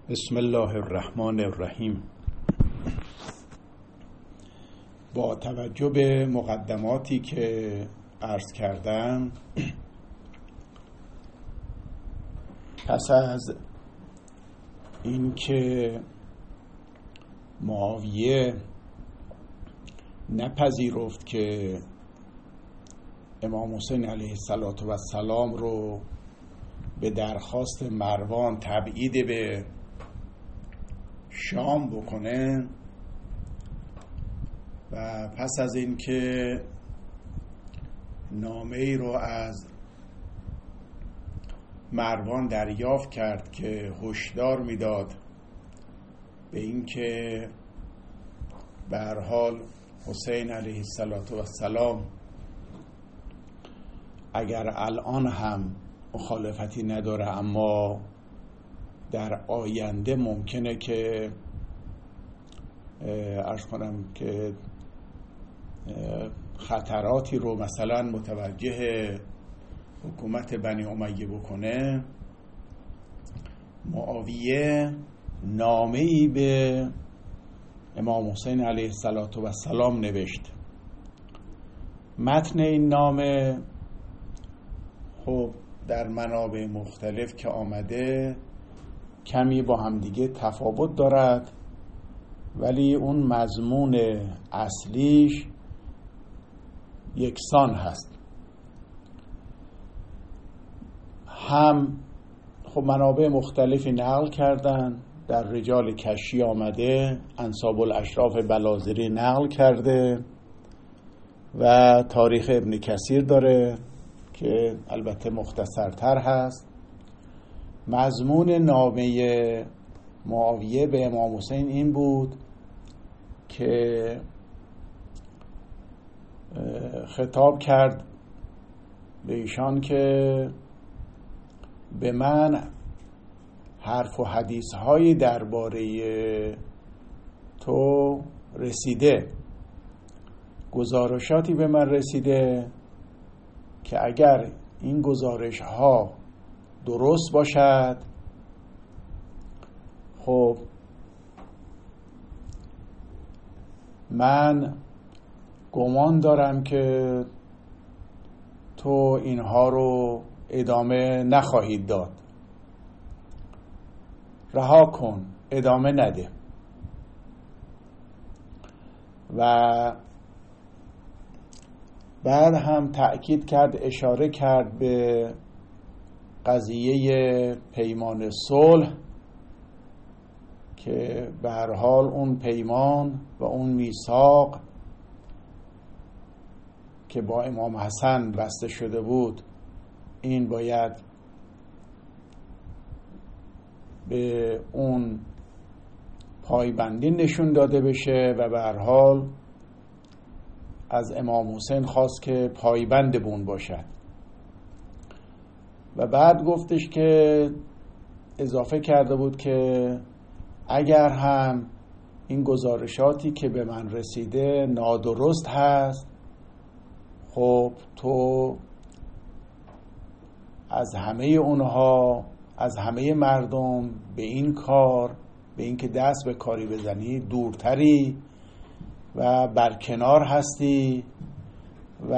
بسم الله الرحمن الرحیم. با توجه به مقدماتی که عرض کردم، پس از اینکه معاویه نپذیرفت که امام حسین علیه السلام رو به درخواست مروان تبعید به شام بکنه و پس از اینکه نامه ای رو از مروان دریافت کرد که هشدار میداد به اینکه به هر حال حسین علیه السلام اگر الان هم مخالفتی نداره اما در آینده ممکنه که عرض کنم که خطراتی رو مثلا متوجه حکومت بنی امیه بکنه، معاویه نامه‌ای به امام حسین علیه السلام نوشت. متن این نامه خب در منابع مختلف که آمده کمی با همدیگه تفاوت دارد، ولی اون مضمون اصلیش یکسان هست. هم خب منابع مختلفی نقل کردن، در رجال کشی آمده، انساب الاشراف بلاذری نقل کرده و تاریخ ابن کثیر داره که البته مختصرتر هست. مضمون نامه معاویه به امام حسین این بود که خطاب کرد به ایشان که به من حرف و حدیث هایی درباره تو رسیده، گزارشاتی به من رسیده که اگر این گزارش ها درست باشد خب من گمان دارم که تو اینها رو ادامه نخواهید داد، رها کن، ادامه نده. و بعد هم تأکید کرد، اشاره کرد به قضیه پیمان صلح که به هر حال اون پیمان و اون میثاق که با امام حسن بسته شده بود این باید به اون پایبندی نشون داده بشه و به هر حال از امام حسین خواست که پایبند بون باشد. و بعد گفتش که اضافه کرده بود که اگر هم این گزارشاتی که به من رسیده نادرست هست، خب تو از همه اونها، از همه مردم به این کار، به این که دست به کاری بزنی دورتری و برکنار هستی و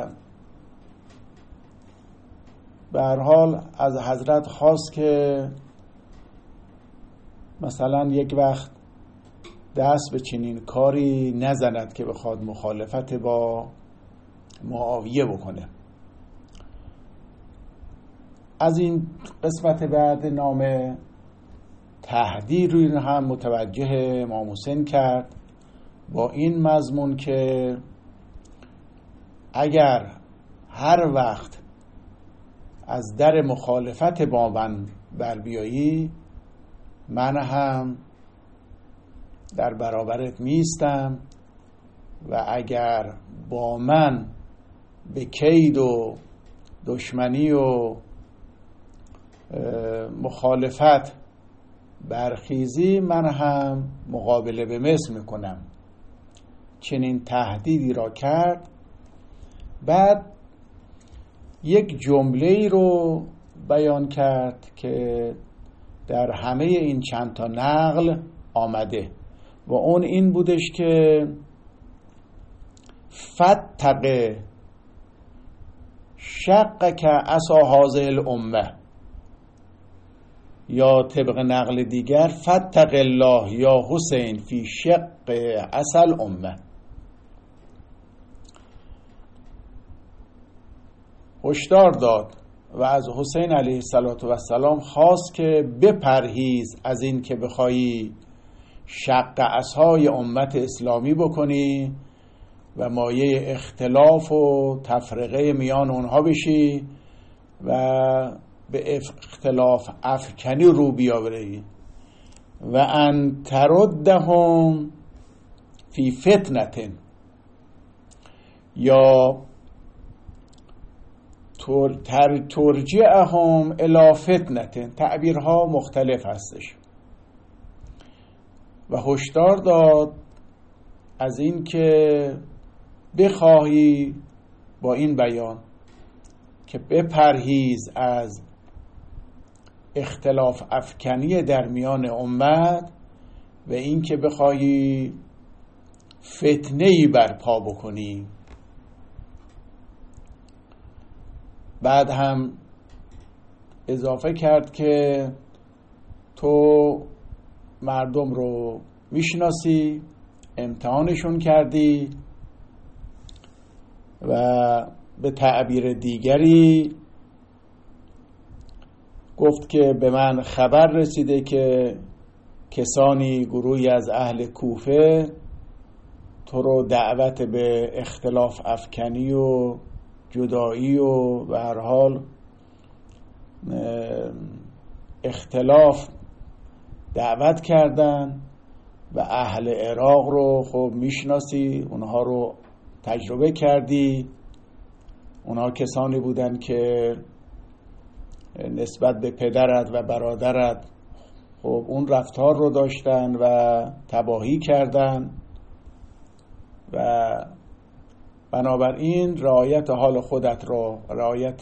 به هر حال از حضرت خواست که مثلا یک وقت دست به چنین کاری نزند که بخواد مخالفت با معاویه بکنه. از این قسمت بعد نامه تهدید روی هم متوجه امام حسین کرد با این مضمون که اگر هر وقت از در مخالفت با من بر بیایی، من هم در برابرت میستم و اگر با من به کید و دشمنی و مخالفت برخیزی، من هم مقابله به مثل میکنم. چنین تهدیدی را کرد. بعد یک جمله‌ای رو بیان کرد که در همه این چند تا نقل آمده و اون این بودش که فتق شق که عصا هذه الامه، یا طبق نقل دیگر فتق الله یا حسین فی شق عصا الامه. هشدار داد و از حسین علیه السلام خواست که بپرهیز از این که بخوایی شق عصای امت اسلامی بکنی و مایه اختلاف و تفرقه میان اونها بشی و به اختلاف افکنی رو بیاوری و ان تردهم فی فتنه، یا ترجعهم الی فتنه. تعبیرها مختلف هستش و هشدار داد از این که بخواهی با این بیان که بپرهیز از اختلاف افکنی در میان امت و این که بخواهی فتنه‌ای برپا بکنی. بعد هم اضافه کرد که تو مردم رو میشناسی، امتحانشون کردی و به تعبیر دیگری گفت که به من خبر رسیده که کسانی، گروهی از اهل کوفه تو رو دعوت به اختلاف افکنی و جدایی و به هر حال اختلاف دعوت کردن و اهل عراق رو خب میشناسی، اونها رو تجربه کردی. اونها کسانی بودن که نسبت به پدرت و برادرت خب اون رفتار رو داشتن و تباهی کردن و بنابراین رعایت حال خودت را، رعایت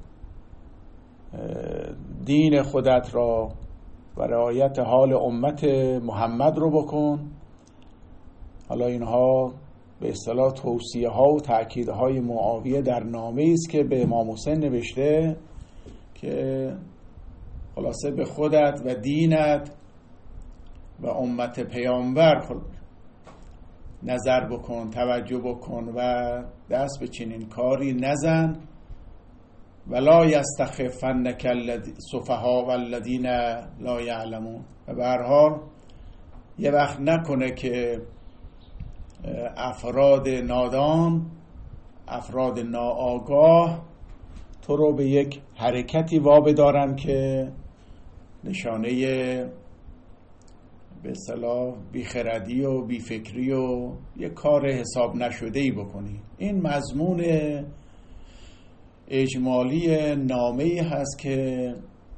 دین خودت را و رعایت حال امت محمد رو بکن. حالا اینها به اصطلاح توصیه ها و تأکیدهای معاویه در نامه‌ای است که به امام حسین نوشته که خلاصه به خودت و دینت و امت پیامبر نظر بکن، توجه بکن و دست به چنین کاری نزن. ولا یستخفنک السفهاء والذین لا یعلمون. و به هر حال یه وقت نکنه که افراد نادان، افراد ناآگاه تو رو به یک حرکتی وابدارن که نشانه به اصطلاح بیخردی و بیفکری و یک کار حساب نشده‌ای بکنی. این مضمون اجمالی نامه‌ای هست که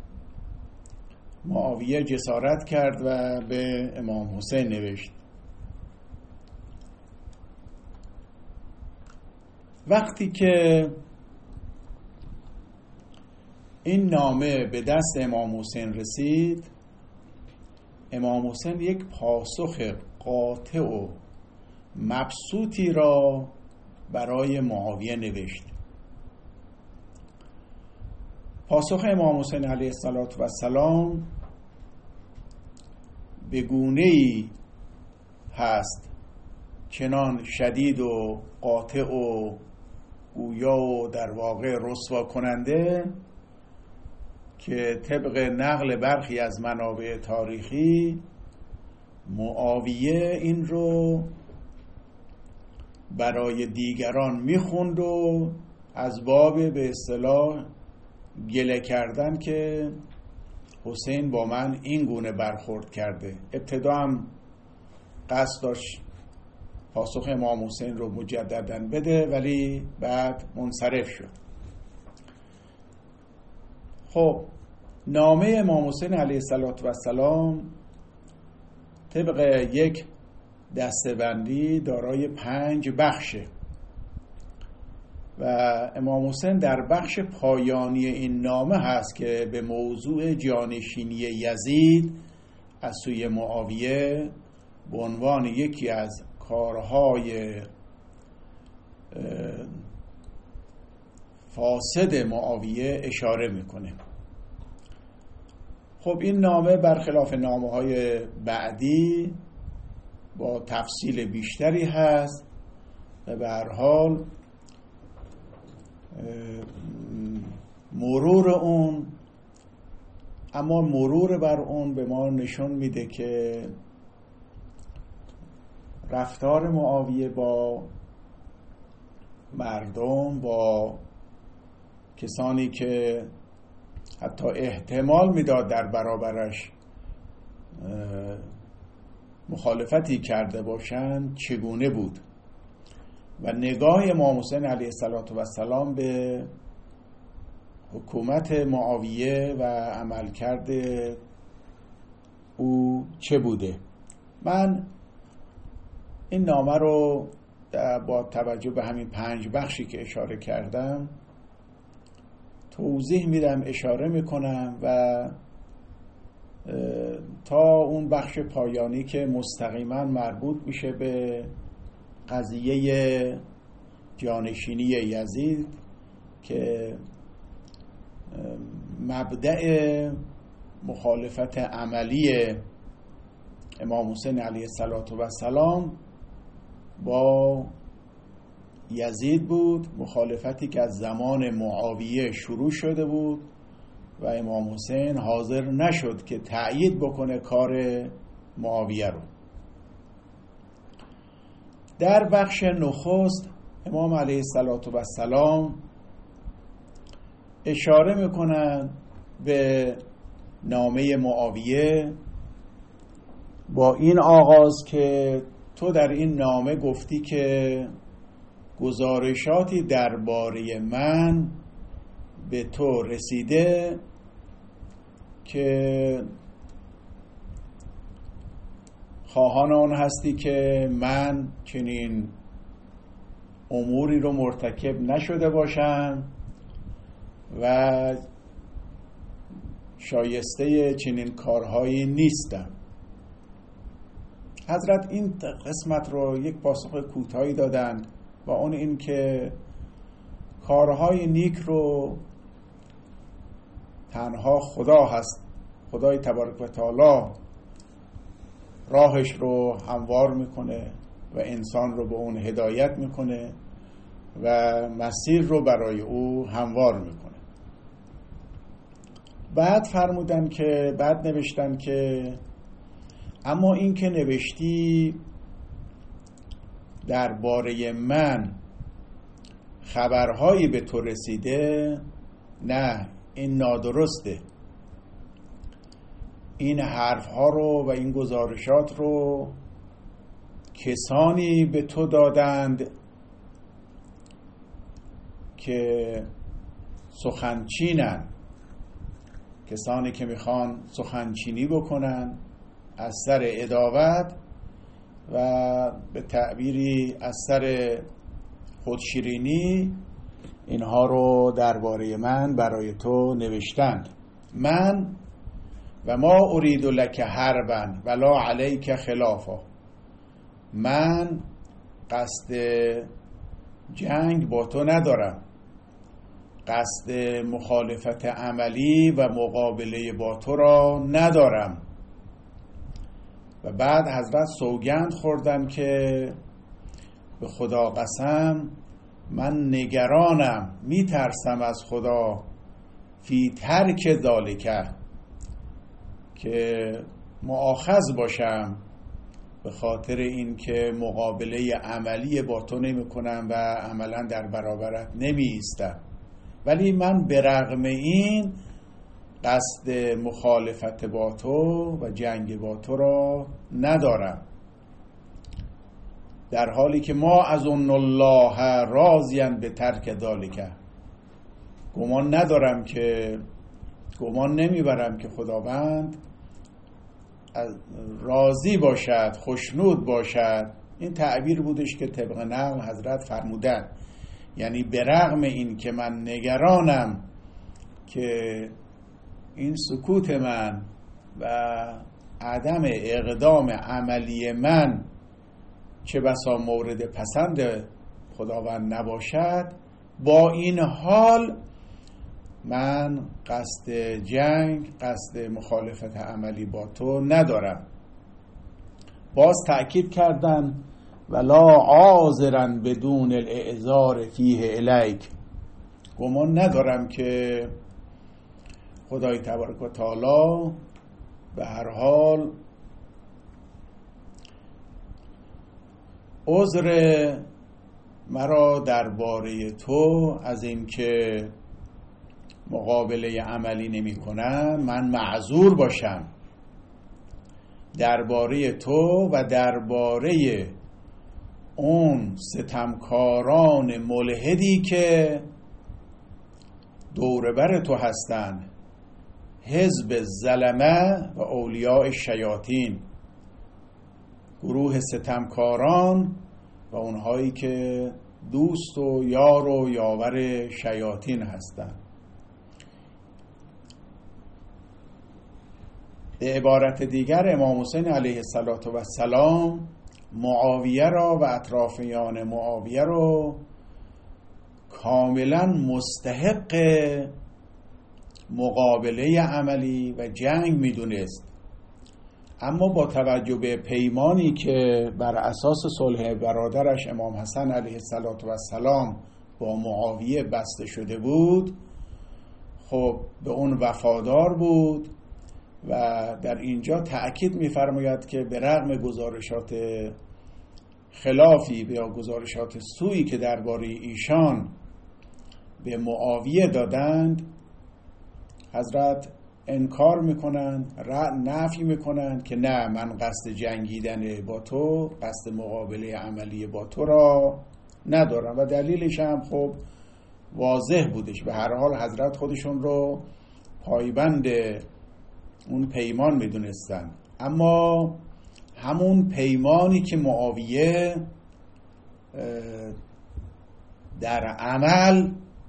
معاویه جسارت کرد و به امام حسین نوشت. وقتی که این نامه به دست امام حسین رسید، امام حسین یک پاسخ قاطع و مبسوطی را برای معاویه نوشت. پاسخ امام حسین علیه السلام به گونه‌ای هست چنان شدید و قاطع و گویا و در واقع رسوا کننده که طبق نقل برخی از منابع تاریخی معاویه این رو برای دیگران میخوند و از باب به اصطلاح گله کردن که حسین با من این گونه برخورد کرده. ابتدا هم قصد داشت پاسخ امام حسین رو مجدداً بده ولی بعد منصرف شد. خب نامه امام حسین علیه السلام طبق یک دسته‌بندی دارای 5 بخشه و امام حسین در بخش پایانی این نامه هست که به موضوع جانشینی یزید از سوی معاویه به عنوان یکی از کارهای فاسد معاویه اشاره میکنه. خب این نامه برخلاف نامه‌های بعدی با تفصیل بیشتری هست و به هر حال مرور بر اون به ما نشون میده که رفتار معاویه با مردم، با کسانی که حتی احتمال میداد در برابرش مخالفتی کرده باشند چگونه بود و نگاه امام حسین علیه السلام به حکومت معاویه و عملکرد او چه بوده. من این نامه رو با توجه به همین 5 بخشی که اشاره کردم توضیح میدم، اشاره میکنم و تا اون بخش پایانی که مستقیما مربوط میشه به قضیه جانشینی یزید که مبدأ مخالفت عملی امام حسین علیه السلام با یزید بود، مخالفتی که از زمان معاویه شروع شده بود و امام حسین حاضر نشد که تأیید بکنه کار معاویه رو. در بخش نخست امام علیه السلام اشاره میکنن به نامه معاویه با این آغاز که تو در این نامه گفتی که گزارشاتی درباره من به تو رسیده که خواهان آن هستی که من چنین اموری رو مرتکب نشده باشم و شایسته چنین کارهایی نیستم. حضرت این قسمت رو یک پاسخ کوتاهی دادند و اون این که کارهای نیک رو تنها خدا هست، خدای تبارک و تعالی راهش رو هموار میکنه و انسان رو به اون هدایت میکنه و مسیر رو برای او هموار میکنه. بعد نوشتن که اما این که نوشتی درباره من خبرهایی به تو رسیده، نه، این نادرسته. این حرفها رو و این گزارشات رو کسانی به تو دادند که سخنچینن، کسانی که میخوان سخنچینی بکنن از سر عداوت و به تعبیری از سر خودشیرینی اینها رو درباره من برای تو نوشتند. من و ما ارید لک حربا ولا علیک خلافا، من قصد جنگ با تو ندارم، قصد مخالفت عملی و مقابله با تو را ندارم. و بعد حضرت سوگند خوردن که به خدا قسم من نگرانم، میترسم از خدا فی ترک ذالکه، که مؤاخذ باشم به خاطر این که مقابله عملی با تو نمی کنم و عملا در برابرت نمی ایستم، ولی من به رغم این قصد مخالفت با تو و جنگ با تو را ندارم، در حالی که ما از اون الله راضیاً به ترک ذالکه، گمان نمیبرم که خداوند راضی باشد، خوشنود باشد. این تعبیر بودش که طبق نقل حضرت فرمودند. یعنی به رغم این که من نگرانم که این سکوت من و عدم اقدام عملی من چه بسا مورد پسند خداوند نباشد، با این حال من قصد جنگ، قصد مخالفت عملی با تو ندارم. باز تأکید کردن ولا عاذرا بدون الاعذار فیه الیک، گمان ندارم که خدای تبارک و تعالی به هر حال عذر مرا درباره تو از اینکه مقابله عملی نمی کنم من معذور باشم درباره تو و درباره اون ستمکاران ملحدی که دوربر تو هستن، حزب ظلمه و اولیاء شیاطین، گروه ستمکاران و اونهایی که دوست و یار و یاور شیاطین هستند. به عبارت دیگر امام حسین علیه السلام معاویه را و اطرافیان معاویه را کاملا مستحق مقابله عملی و جنگ میدونست، اما با توجه به پیمانی که بر اساس صلح برادرش امام حسن علیه السلام با معاویه بسته شده بود، خب به اون وفادار بود و در اینجا تأکید می‌فرماید که به رغم گزارشات خلافی یا گزارشات سوئی که درباره ایشان به معاویه دادند، حضرت انکار میکنند، نفی میکنند که نه، من قصد جنگیدن با تو، قصد مقابله عملی با تو را ندارم و دلیلش هم خب واضح بودش. به هر حال حضرت خودشون رو پایبند اون پیمان میدونستن، اما همون پیمانی که معاویه در عمل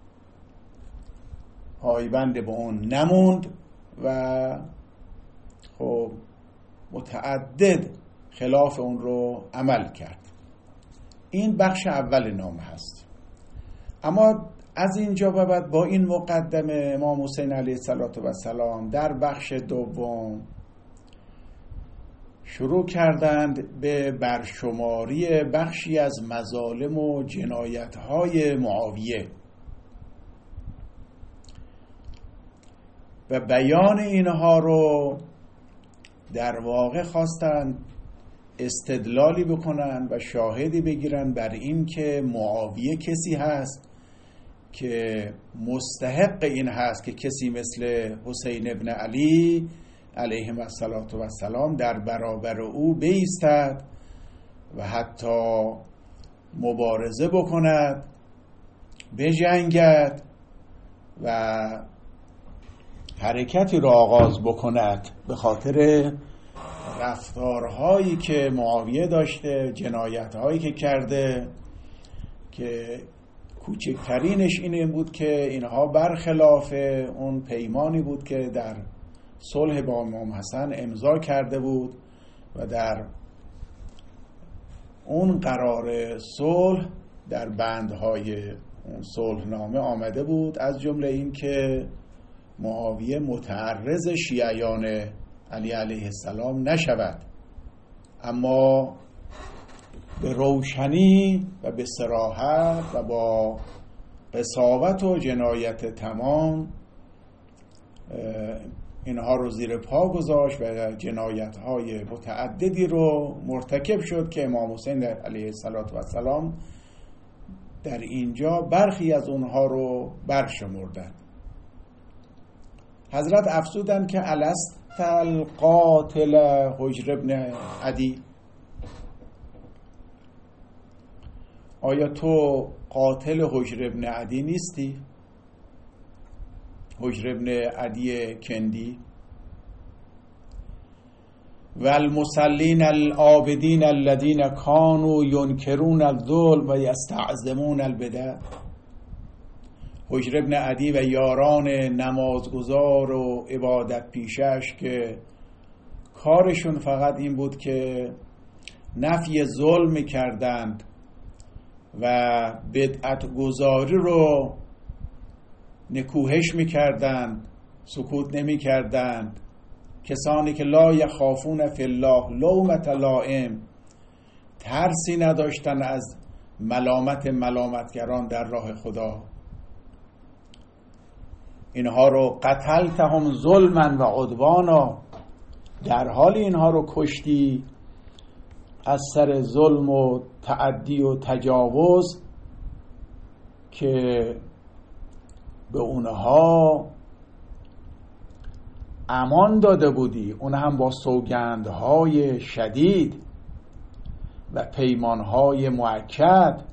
پایبند به اون نموند و خب متعدد خلاف اون رو عمل کرد. این بخش اول نامه هست. اما از اینجا به بعد با این مقدمه امام حسین علیه السلام در بخش دوم شروع کردند به برشماری بخشی از مظالم و جنایت‌های معاویه و بیان اینها رو در واقع خواستند استدلالی بکنن و شاهدی بگیرن بر این که معاویه کسی هست که مستحق این هست که کسی مثل حسین ابن علی علیهم السلام در برابر او بایستد و حتی مبارزه بکند، بجنگد و حرکتی را آغاز بکند به خاطر رفتارهایی که معاویه داشته، جنایتهایی که کرده، که کوچکترینش این بود که اینها برخلاف اون پیمانی بود که در صلح با امام حسن امضا کرده بود و در اون قرار صلح در بندهای اون صلح نامه آمده بود، از جمله این که معاویه متعرض شیعیان علی علیه السلام نشود، اما به روشنی و به صراحت و با قساوت و جنایت تمام اینها رو زیر پا گذاشت و جنایت‌های متعددی رو مرتکب شد که امام حسین علیه السلام در اینجا برخی از اونها رو برشمردند. حضرت افزودند که الست القاتل حجر ابن عدی، آیا تو قاتل حجر ابن عدی نیستی؟ حجر ابن عدی کندی. و المصلین العابدین الذین کانوا ینکرون الظلم و یستعظمون البدع، حجر ابن عدی و یاران نمازگزار و عبادت پیشش که کارشون فقط این بود که نفی ظلم میکردند و بدعت گذاری رو نکوهش میکردند، سکوت نمیکردند. کسانی که لا یخافون فی الله لومة لائم، ترسی نداشتن از ملامتگران در راه خدا. اینها رو قتلتهم ظلما و عدوانا، در حال اینها رو کشتی از سر ظلم و تعدی و تجاوز که به اونها امان داده بودی، اون هم با سوگندهای شدید و پیمانهای مؤکد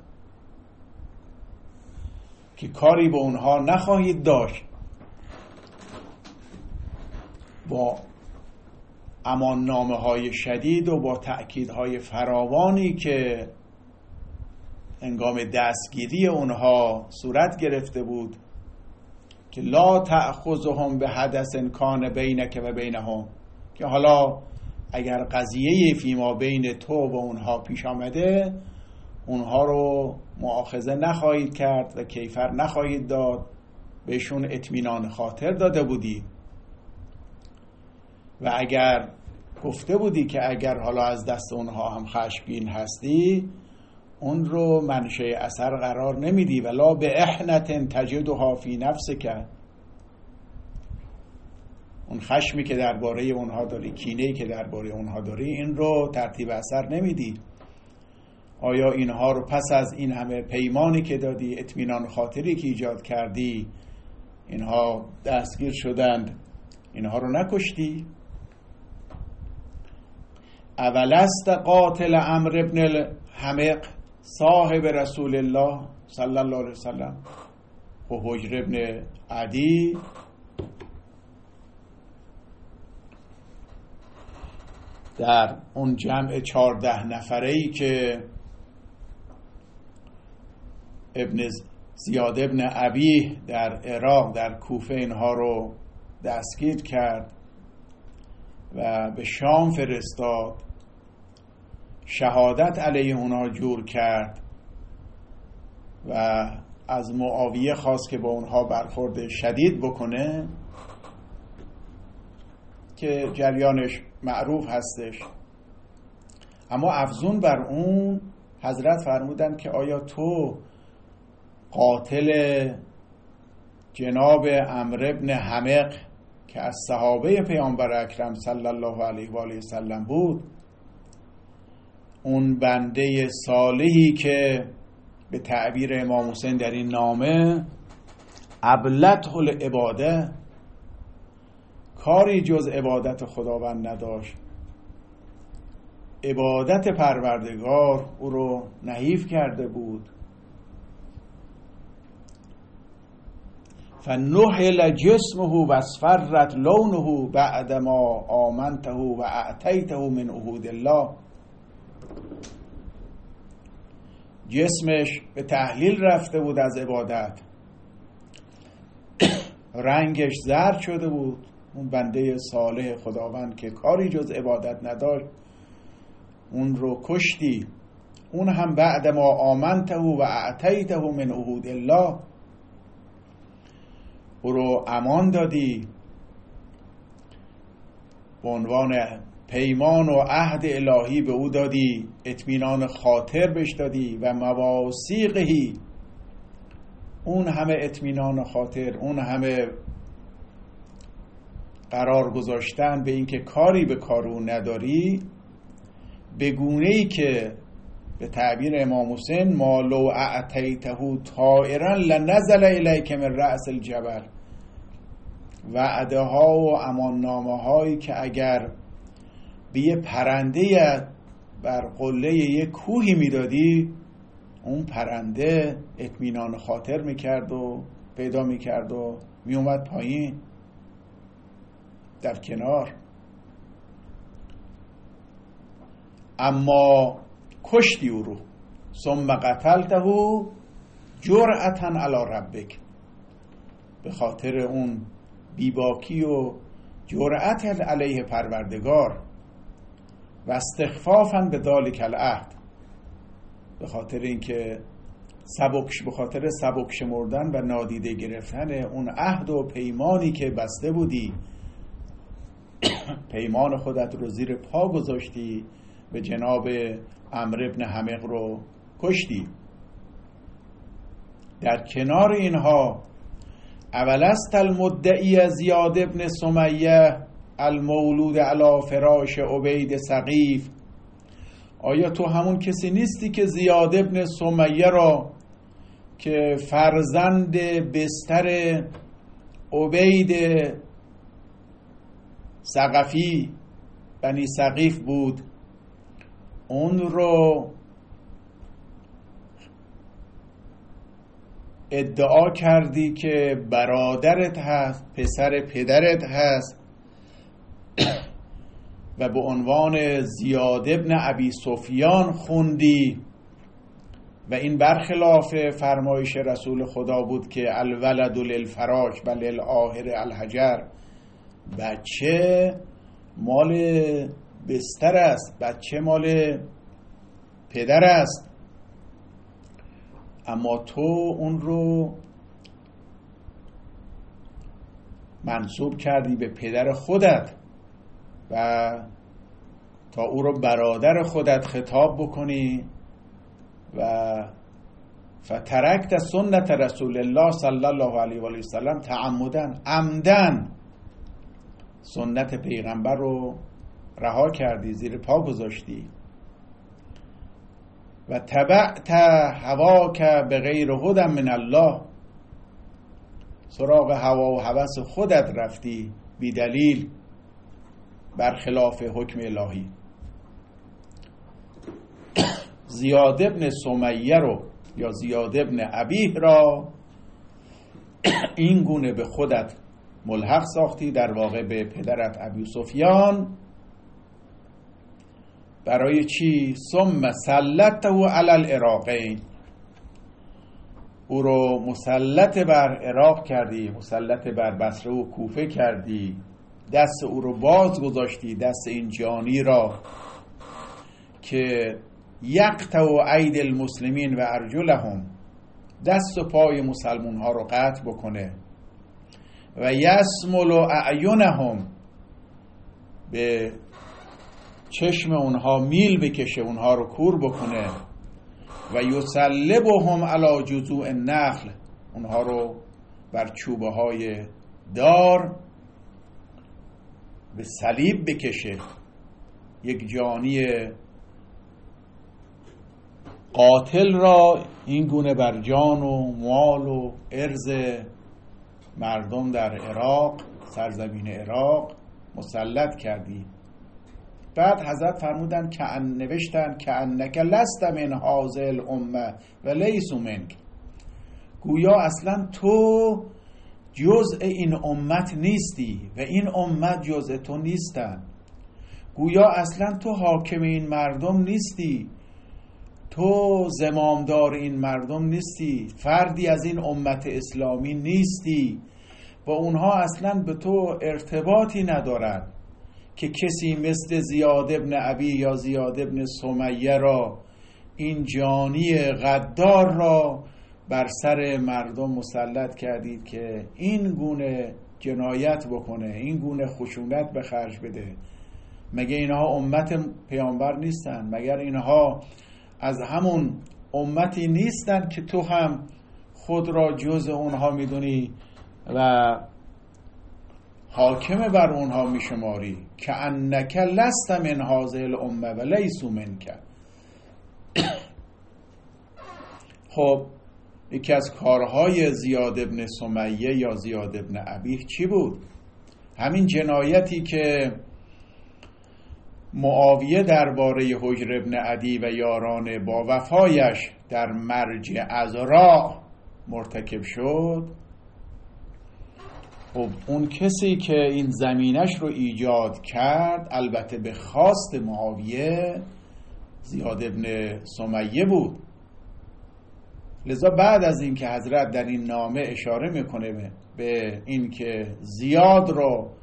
که کاری به اونها نخواهید داشت. با امان نامه های شدید و با تأکیدهای فراوانی که هنگام دستگیری اونها صورت گرفته بود که لا تأخذهم به حدث کان بینک و بینهم، که حالا اگر قضیه فیما بین تو و اونها پیش آمده اونها رو مؤاخذه نخواهید کرد و کیفر نخواهید داد، بهشون اطمینان خاطر داده بودی. و اگر گفته بودی که اگر حالا از دست اونها هم خشمگین هستی اون رو منشأ اثر قرار نمیدی، ولا به احنت تجدها فی نفسک، اون خشمی که درباره اونها داری، کینه‌ای که درباره اونها داری، این رو ترتیب اثر نمیدی. آیا اینها رو پس از این همه پیمانی که دادی، اطمینان خاطری که ایجاد کردی، اینها دستگیر شدند، اینها رو نکشتی؟ اولست قاتل عمرو ابن الحمق صاحب رسول الله صلی الله علیه وسلم؟ و حجر ابن عدی در اون جمع 14 نفره‌ای که ابن زیاد ابن ابیه در عراق در کوفه اینها رو دستگیر کرد و به شام فرستاد، شهادت علیه اونها جور کرد و از معاویه خواست که با اونها برخورد شدید بکنه که جریانش معروف هستش. اما افزون بر اون حضرت فرمودند که آیا تو قاتل جناب عمرو ابن حمق که از صحابه پیامبر اکرم صلی الله علیه و آله و سلم بود، اون بنده صالحی که به تعبیر امام حسین در این نامه ابلته العباده، کاری جز عبادت خداوند نداشت، عبادت پروردگار او رو نحیف کرده بود، فنحل جسمه و اصفرت لونه بعدما آمنته و اعطیته من عهود الله، جسمش به تحلیل رفته بود از عبادت، رنگش زرد شده بود. اون بنده صالح خداوند که کاری جز عبادت نداشت اون رو کشتی، اون هم بعد ما آمنته و اعطیته من عهود الله، او رو امان دادی، به عنوان پیمان و عهد الهی به او دادی، اطمینان خاطر بهش دادی و مواثیقهی، اون همه اطمینان خاطر، اون همه قرار گذاشتن به اینکه کاری به کار او نداری، به گونه‌ای که به تعبیر امام حسین ما لو اعطیته طائرا لنزل الیک من رأس الجبل، وعده ها و اماننامه هایی که اگر به یه پرنده بر قله یه کوهی میدادی، اون پرنده اطمینان خاطر میکرد و پیدا میکرد و میومد پایین در کنار. اما کشتی او رو، ثم قتلته جرأة علی ربک، به خاطر اون بیباکی و جرأت علیه پروردگار و استخفافاً به ذالک العهد، به خاطر اینکه به خاطر سبک شمردن و نادیده گرفتن اون عهد و پیمانی که بسته بودی، پیمان خودت رو زیر پا گذاشتی، به جناب عمرو بن حمق رو کشتی. در کنار اینها اولست المدعی زیاد بن سمیه المولود علی فراش عبید ثقیف، آیا تو همون کسی نیستی که زیاد بن سمیه را که فرزند بستر عبید ثقفی بنی ثقیف بود، اون رو ادعا کردی که برادرت هست، پسر پدرت هست و به عنوان زیاد ابن ابی سفیان خوندی و این برخلاف فرمایش رسول خدا بود که الولد للفراش بل للآهر الحجر، بچه مال بستر است، بچه مال پدر است، اما تو اون رو منسوب کردی به پدر خودت و تا او رو برادر خودت خطاب بکنی و فترکت سنت رسول الله صلی الله علیه و آله و سلم تعمدن، عمدن سنت پیغمبر رو رها کردی، زیر پا گذاشتی و تبعت هواک به غیر هدی من الله، سراغ هوا و هوس خودت رفتی بی دلیل برخلاف حکم الهی. زیاد ابن سمیه رو یا زیاد ابن ابیه را این گونه به خودت ملحق ساختی، در واقع به پدرت ابی سفیان. برای چی؟ ثم سلطته علی العراقین، او رو مسلط بر عراق کردی، مسلط بر بصره و کوفه کردی، دست او رو باز گذاشتی، دست این جانی را که یقطع اید المسلمین و ارجلهم، دست و پای مسلمون ها رو قطع بکنه، و یسمل اعینهم، به چشم اونها میل بکشه، اونها رو کور بکنه، و یصلبهم علی جذوع النخل، اونها رو بر چوبه های دار به صلیب بکشه. یک جانی قاتل را این گونه بر جان و مال و ارض مردم در عراق، سرزمین عراق مسلط کردی. بعد حضرت فرمودن که نوشتن که انک لست من هذه الامه و لیسوا منک، گویا اصلا تو جزء این امت نیستی و این امت جزء تو نیستن، گویا اصلا تو حاکم این مردم نیستی، تو زمامدار این مردم نیستی، فردی از این امت اسلامی نیستی، با اونها اصلا به تو ارتباطی ندارن که کسی مثل زیاد ابن ابی یا زیاد ابن سمیه را، این جانی غدار را بر سر مردم مسلط کردید که این گونه جنایت بکنه، این گونه خشونت به خرج بده. مگه اینها امت پیامبر نیستن؟ مگر اینها از همون امتی نیستن که تو هم خود را جزء اونها میدونی و حاکم بر اونها میشماری؟ که انک لست من هذه الامه و لیسوا منک. خب یکی از کارهای زیاد ابن سمیه یا زیاد ابن ابیه چی بود؟ همین جنایتی که معاویه درباره حجر ابن عدی و یاران با وفایش در مرج عذرا مرتکب شد. خب اون کسی که این زمینش رو ایجاد کرد، البته به خواست معاویه، زیاد ابن سمیه بود. لذا بعد از این که حضرت در این نامه اشاره میکنه به این که زیاد رو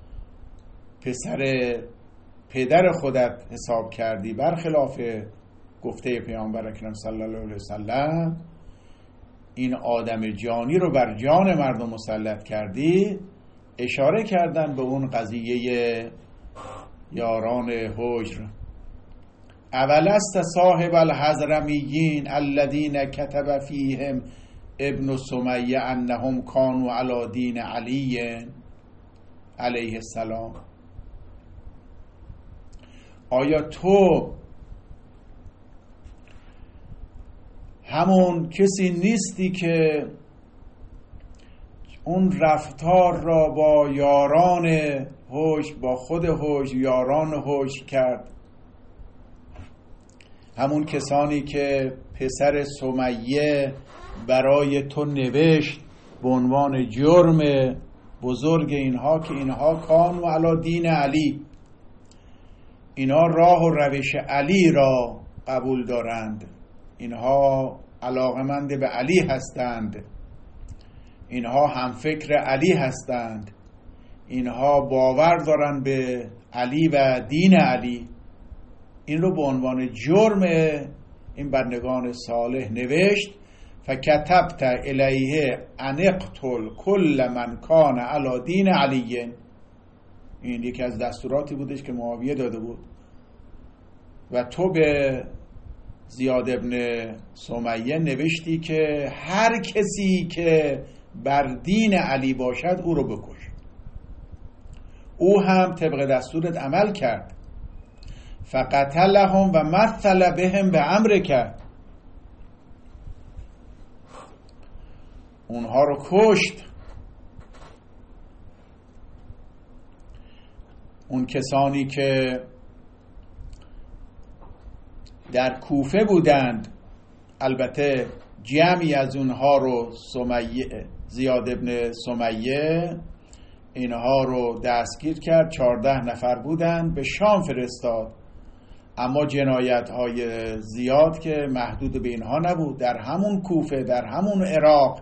پدر خودت حساب کردی برخلاف گفته پیامبر اکرم صلی الله علیه وسلم، این آدم جانی رو بر جان مردم مسلط کردی، اشاره کردن به اون قضیه یاران حجر. اولست صاحب الحضرمیین الذین کتب فیهم ابن سمیه انهم کانوا علی دین علی علیه السلام. آیا تو همون کسی نیستی که اون رفتار را با یاران حجر، با خود حجر، یاران حجر کرد؟ همون کسانی که پسر سمیه برای تو نوشت به عنوان جرم بزرگ اینها که اینها کانوا علی دین علی، اینها راه و روش علی را قبول دارند، اینها علاقمند به علی هستند، اینها هم فکر علی هستند، اینها باور دارند به علی و دین علی. این رو به عنوان جرم این بندگان صالح نوشت. فکتبت الیه ان اقتل کل من کان علی دین علی. این یکی از دستوراتی بودش که معاویه داده بود و تو به زیاد ابن سمیه نوشتی که هر کسی که بر دین علی باشد او رو بکش. او هم طبق دستورت عمل کرد. فقتلهم و مثل بهم به امر کرد، اونها رو کشت. اون کسانی که در کوفه بودند، البته جمعی از اونها رو زیاد ابن سمیه اینها رو دستگیر کرد، 14 نفر بودند، به شام فرستاد. اما جنایت های زیاد که محدود به اینها نبود، در همون کوفه، در همون عراق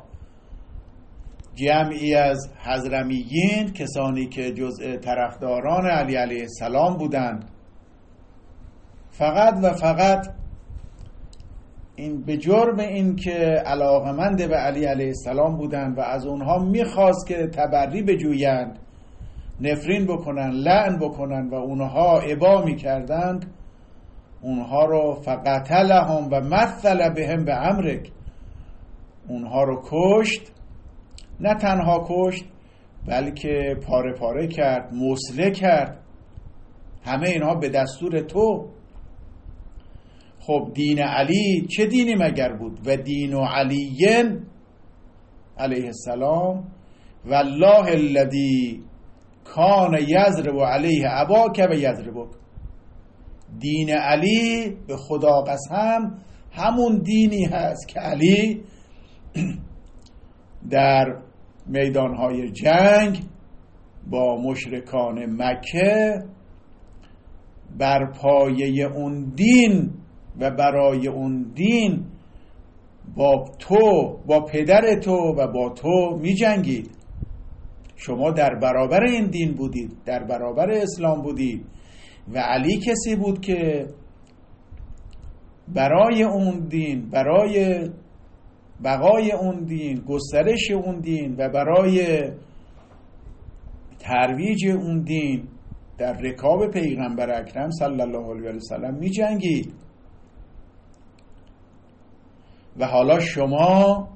جمعی از حضرمیین، کسانی که جزء طرفداران علی علیه السلام بودند، فقط و فقط این به جرم این که علاقمند به علی علیه السلام بودند و از اونها میخواست که تبری بجویند، نفرین بکنن، لعن بکنن و اونها ابا میکردند، اونها رو فقتلهم و مثل بهم به امرک، اونها رو کشت. نه تنها کشت بلکه پاره پاره کرد، مسله کرد. همه اینها به دستور تو. خب دین علی چه دینی مگر بود؟ و دین علی علیه السلام والله الذی کان یضرب علیه اباک و یضربک. دین علی به خدا قسم همون دینی هست که علی در میدانهای جنگ با مشرکان مکه بر پایه اون دین و برای اون دین با تو، با پدر تو و با تو می جنگید. شما در برابر این دین بودید، در برابر اسلام بودید و علی کسی بود که برای اون دین، برای بقای اون دین، گسترش اون دین و برای ترویج اون دین در رکاب پیغمبر اکرم صلی الله علیه و سلم می جنگید. و حالا شما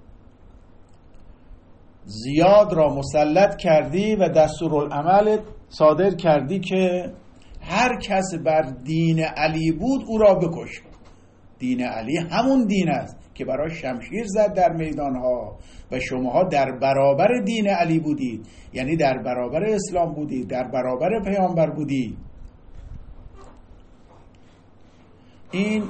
زیاد را مسلط کردی و دستورالعمل صادر کردی که هر کس بر دین علی بود او را بکش. دین علی همون دین است که برای شمشیر زد در میدانها و شماها در برابر دین علی بودید، یعنی در برابر اسلام بودید، در برابر پیامبر بودید. این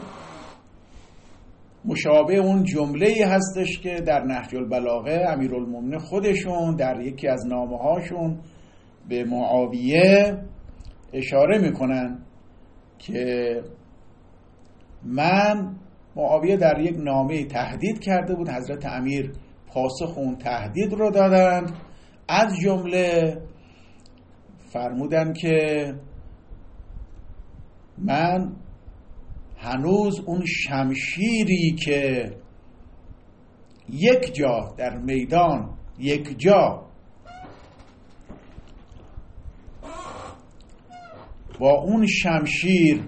مشابه اون جمله‌ای هستش که در نهج البلاغه امیرالمومنین خودشون در یکی از نامه‌هاشون به معاویه اشاره میکنن که من معاویه در یک نامه تهدید کرده بود. حضرت امیر پاسخ اون تهدید رو دادند. از جمله فرمودن که من هنوز اون شمشیری که یک جا در میدان، یک جا با اون شمشیر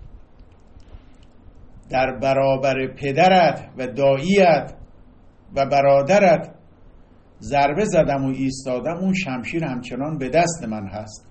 در برابر پدرت و داییت و برادرت ضربه زدم و ایستادم، اون شمشیر همچنان به دست من هست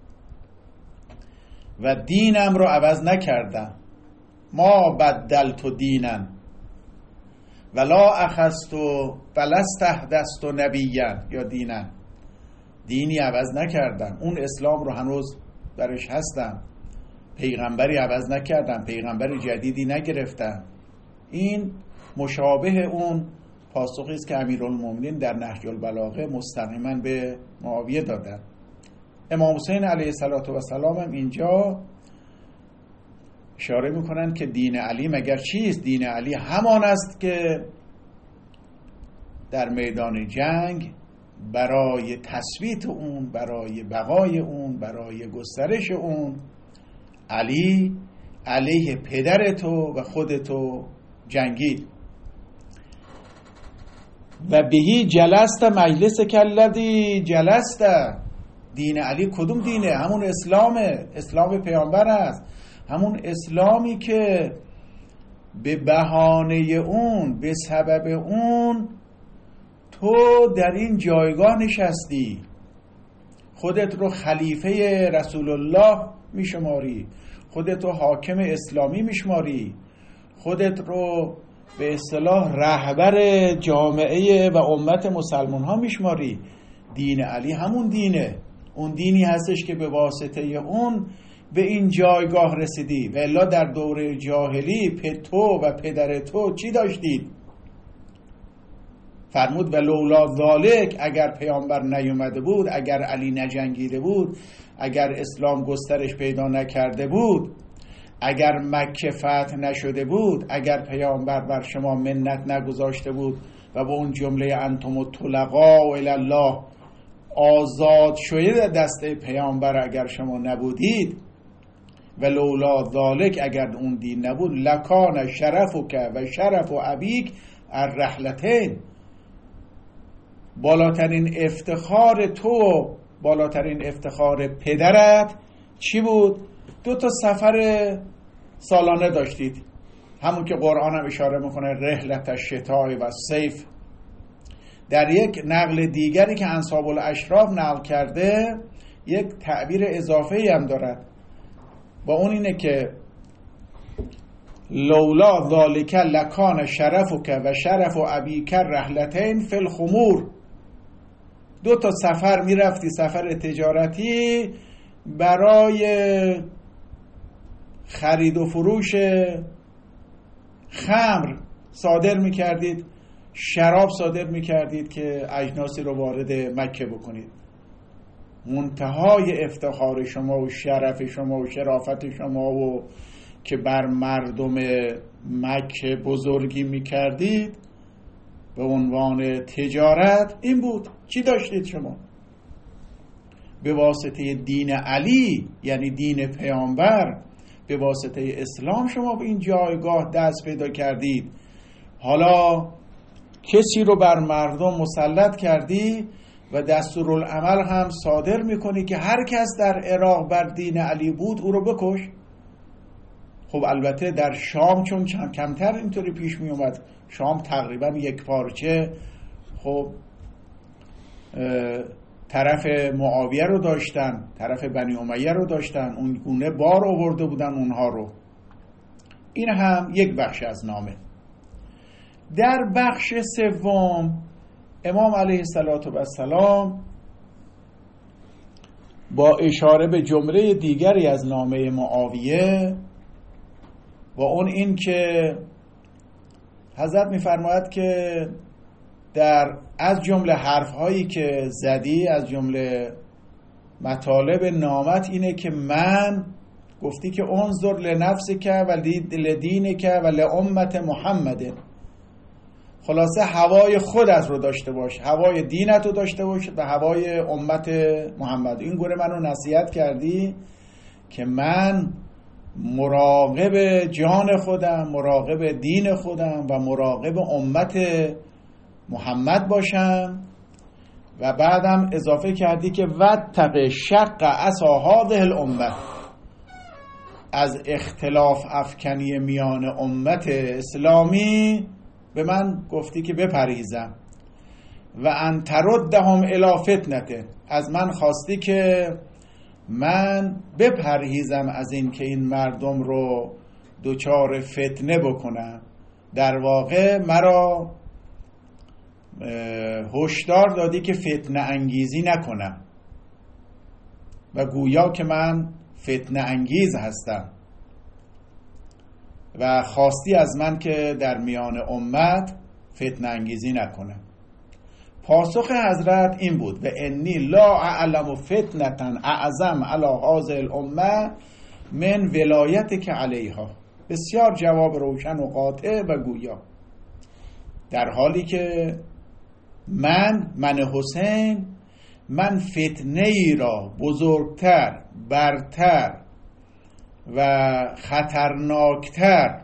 و دینم رو عوض نکردم. ما بدلت دینن ولا اخذت ولا استحدثت نبیا یا دینن، دینی عوض نکردم، اون اسلام رو هنوز درش هستم، پیغمبری عوض نکردم، پیغمبر جدیدی نگرفتم. این مشابه اون پاسخی است که امیرالمومنین در نهج البلاغه مستقیما به معاویه دادن. امام حسین علیه السلام هم اینجا اشاره میکنن که دین علی مگر چیست؟ دین علی همان است که در میدان جنگ برای تثبیت اون، برای بقای اون، برای گسترش اون، علی علیه پدر تو و خودتو جنگید. و بهی جلست مجلس کلذی جلست. دین علی کدوم دینه؟ همون اسلامه، اسلام پیامبر است، همون اسلامی که به بهانه اون، به سبب اون تو در این جایگاه نشستی، خودت رو خلیفه رسول الله میشماری، خودت رو حاکم اسلامی میشماری، خودت رو به اصطلاح رهبر جامعه و امت مسلمان ها میشماری. دین علی همون دینه، اون دینی هستش که به واسطه اون به این جایگاه رسیدی. و الا در دوره جاهلی تو و پدر تو چی داشتید؟ فرمود و لولا ذالک، اگر پیامبر نیومده بود، اگر علی نجنگیده بود، اگر اسلام گسترش پیدا نکرده بود، اگر مکه فتح نشده بود، اگر پیامبر بر شما منت نگذاشته بود و به اون جمله انتم الطلقاء الی الله، آزاد شده دسته پیامبر اگر شما نبودید، و لولا ذالک، اگر اون دین نبود، لکان شرفک و شرف ابیک الرحلتین، بالاترین افتخار تو، بالاترین افتخار پدرت چی بود؟ 2 سفر سالانه داشتید، همون که قرآن هم اشاره میکنه رحلت الشتاء و صیف. در یک نقل دیگری که انصاب الاشراف نقل کرده یک تعبیر اضافه‌ای هم دارد، با اون اینه که لولا ذالک لکان شرفک و شرف ابیک رحلتین فی الخمور. 2 سفر میرفتی، سفر تجارتی برای خرید و فروش خمر صادر میکردید، شراب صادر میکردید که اجناسی رو وارد مکه بکنید. منتهای افتخار شما و شرف شما و شرافت شما و که بر مردم مکه بزرگی میکردید به عنوان تجارت این بود. چی داشتید شما؟ به واسطه دین علی، یعنی دین پیامبر، به واسطه اسلام شما به این جایگاه دست پیدا کردید. حالا کسی رو بر مردم مسلط کردی و دستورالعمل هم صادر میکنی که هر کس در عراق بر دین علی بود او رو بکش. خب البته در شام چون کمتر اینطوری پیش می اومد، شام تقریبا یک پارچه خب طرف معاویه رو داشتن، طرف بنی امیه رو داشتن، اون گونه بار آورده بودن اونها رو. این هم یک بخش از نامه. در بخش سوم امام علیه السلام با اشاره به جمله دیگری از نامه معاویه و اون این که حضرت می‌فرماید که در از جمله حرف‌هایی که زدی، از جمله مطالب نامت اینه که من گفتی که انظر لنفسک و لدینک و لامت محمد. خلاصه هوای خودت رو داشته باش، هوای دینت رو داشته باش و هوای امت محمد. این گونه منو نصیحت کردی که من مراقب جان خودم، مراقب دین خودم و مراقب امت محمد باشم. و بعدم اضافه کردی که واتق شق عصا هذه الامه، از اختلاف افکنی میان امت اسلامی به من گفتی که بپرهیزم. و ان تردهم الی فتنه، از من خواستی که من بپرهیزم از این که این مردم رو دچار فتنه بکنم. در واقع مرا هشدار دادی که فتنه انگیزی نکنم و گویا که من فتنه انگیز هستم و خواستی از من که در میان امت فتنه انگیزی نکنم. پاسخ حضرت این بود: و انی لا اعلم فتنة اعظم علی هذه الامه من ولایتک علیها. بسیار جواب روشن و قاطع و گویا، در حالی که من حسین، من فتنه ای را بزرگتر، برتر و خطرناکتر